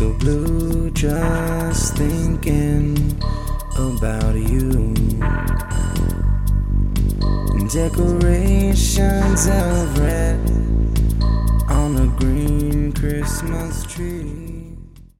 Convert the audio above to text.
so blue just thinking about you. Decorations of red on a green Christmas tree.